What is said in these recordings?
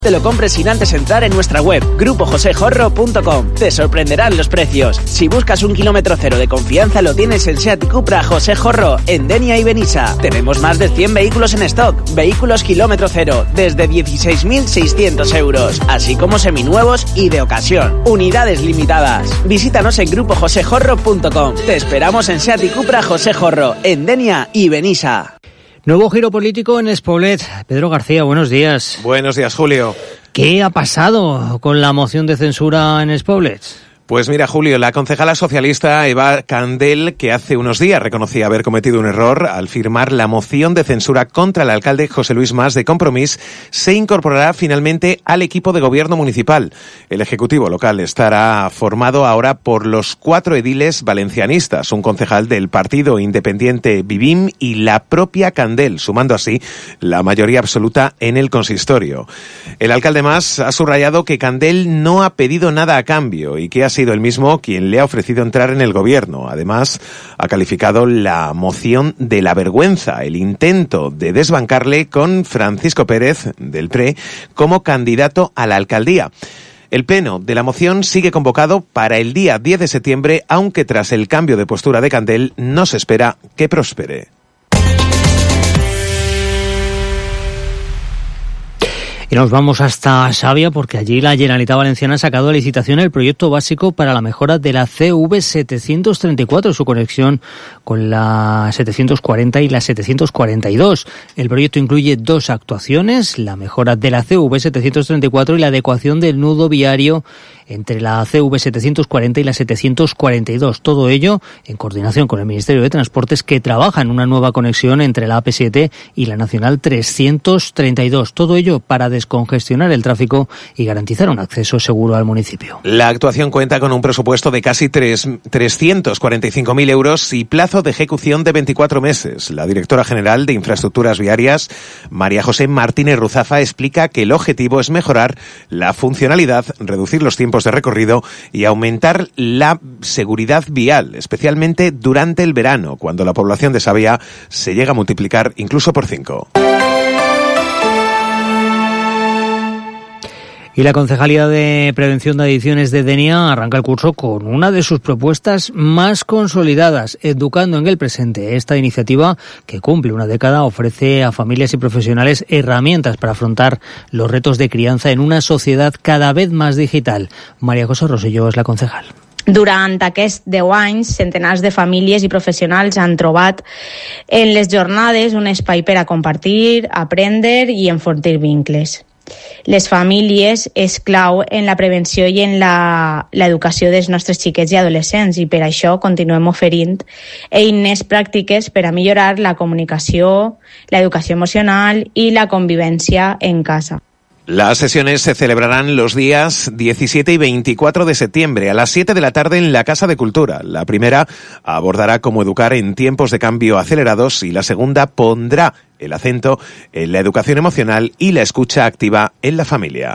Te lo compres sin antes entrar en nuestra web, grupojosejorro.com. Te sorprenderán los precios. Si buscas un kilómetro cero de confianza, lo tienes en Seat y Cupra José Jorro, en Denia y Benissa. Tenemos más de 100 vehículos en stock. Vehículos kilómetro cero, desde 16.600 euros. Así como seminuevos y de ocasión. Unidades limitadas. Visítanos en grupojosejorro.com. Te esperamos en Seat y Cupra José Jorro, en Denia y Benissa. Nuevo giro político en Els Poblets. Pedro García, buenos días. Buenos días, Julio. ¿Qué ha pasado con la moción de censura en Els Poblets? Pues mira, Julio, la concejala socialista Eva Candel, que hace unos días reconocía haber cometido un error al firmar la moción de censura contra el alcalde José Luis Mas de Compromís, se incorporará finalmente al equipo de gobierno municipal. El ejecutivo local estará formado ahora por los 4 ediles valencianistas, un concejal del partido independiente Vivim y la propia Candel, sumando así la mayoría absoluta en el consistorio. El alcalde Mas ha subrayado que Candel no ha pedido nada a cambio y que ha sido el mismo quien le ha ofrecido entrar en el gobierno. Además, ha calificado la moción de la vergüenza, el intento de desbancarle con Francisco Pérez, del PRE, como candidato a la alcaldía. El pleno de la moción sigue convocado para el día 10 de septiembre, aunque tras el cambio de postura de Candel no se espera que prospere. Y nos vamos hasta Xàbia porque allí la Generalitat Valenciana ha sacado a licitación el proyecto básico para la mejora de la CV734, su conexión con la 740 y la 742. El proyecto incluye 2 actuaciones, la mejora de la CV734 y la adecuación del nudo viario entre la CV740 y la 742. Todo ello en coordinación con el Ministerio de Transportes, que trabaja en una nueva conexión entre la AP7 y la Nacional 332. Todo ello para descongestionar el tráfico y garantizar un acceso seguro al municipio. La actuación cuenta con un presupuesto de casi 345.000 euros y plazo de ejecución de 24 meses. La directora general de Infraestructuras Viarias, María José Martínez Ruzafa, explica que el objetivo es mejorar la funcionalidad, reducir los tiempos de recorrido y aumentar la seguridad vial, especialmente durante el verano, cuando la población de Xàbia se llega a multiplicar incluso por 5. Y la Concejalía de Prevención de Adicciones de Denia arranca el curso con una de sus propuestas más consolidadas, Educando en el Presente. Esta iniciativa, que cumple una década, ofrece a familias y profesionales herramientas para afrontar los retos de crianza en una sociedad cada vez más digital. María José Rosselló és la concejal. Durant aquests 10 anys, centenars de famílies i professionals han trobat en les jornades un espai per a compartir, aprendre i enfortir vincles. Les famílies és clau en la prevenció i en l'educació dels nostres xiquets i adolescents, i per això continuem oferint eines pràctiques per a millorar la comunicació, l'educació emocional i la convivència en casa. Las sesiones se celebrarán los días 17 y 24 de septiembre a las 7 de la tarde en la Casa de Cultura. La primera abordará cómo educar en tiempos de cambio acelerados y la segunda pondrá el acento en la educación emocional y la escucha activa en la familia.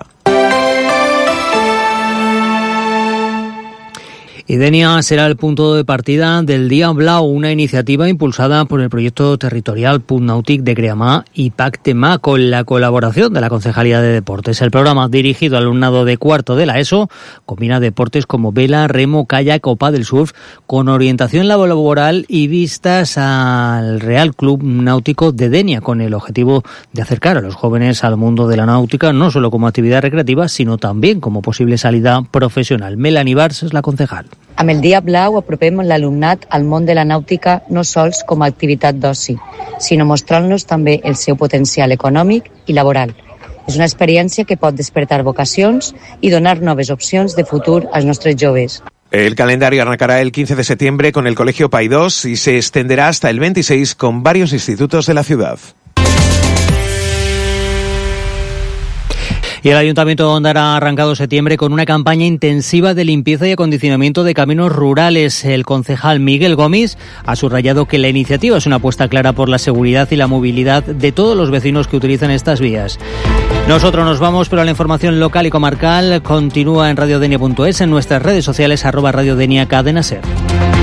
Y Denia será el punto de partida del Dia Blau, una iniciativa impulsada por el proyecto territorial Punt Nàutic de Creamà y Pactemà, con la colaboración de la Concejalía de Deportes. El programa, dirigido al alumnado de cuarto de la ESO, combina deportes como vela, remo, kayak o paddle surf con orientación laboral y vistas al Real Club Náutico de Denia, con el objetivo de acercar a los jóvenes al mundo de la náutica, no solo como actividad recreativa, sino también como posible salida profesional. Melanie Bars és la concejal. Amb el Dia Blau apropem l'alumnat al món de la nàutica no sols com a activitat d'oci, sinó mostrant-los també el seu potencial econòmic i laboral. És una experiència que pot despertar vocacions i donar noves opcions de futur als nostres joves. El calendario arrancará el 15 de septiembre con el Colegio Paidós y se extenderá hasta el 26 con varios institutos de la ciudad. Y el Ayuntamiento de Ondara ha arrancado septiembre con una campaña intensiva de limpieza y acondicionamiento de caminos rurales. El concejal Miguel Gómez ha subrayado que la iniciativa es una apuesta clara por la seguridad y la movilidad de todos los vecinos que utilizan estas vías. Nosotros nos vamos, pero la información local y comarcal continúa en radiodenia.es, en nuestras redes sociales @radiodenia Cadena Ser.